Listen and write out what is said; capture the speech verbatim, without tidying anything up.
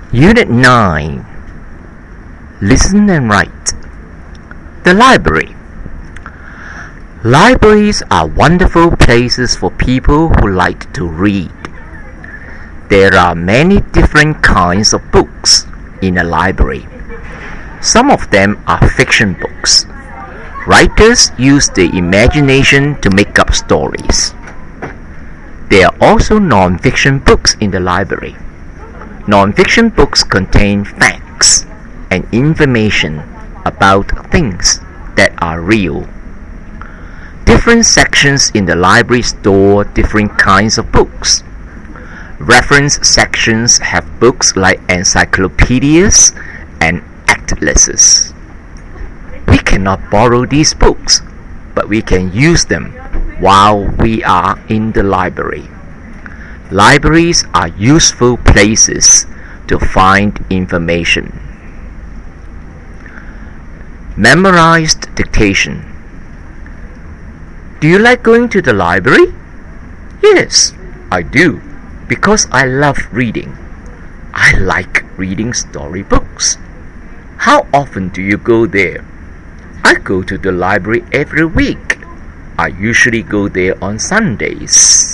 Unit nine. Listen and write. The library. Libraries are wonderful places for people who like to read. There are many different kinds of books in a library. Some of them are fiction books. Writers use their imagination to make up stories. There are also non-fiction books in the library. Non-fiction books contain facts and information about things that are real. Different sections in the library store different kinds of books. Reference sections have books like encyclopedias and atlases. We cannot borrow these books, but we can use them while we are in the library. Libraries are useful places to find information. Memorized dictation. Do you like going to the library? Yes, I do, because I love reading. I like reading storybooks. How often do you go there? I go to the library every week. I usually go there on Sundays.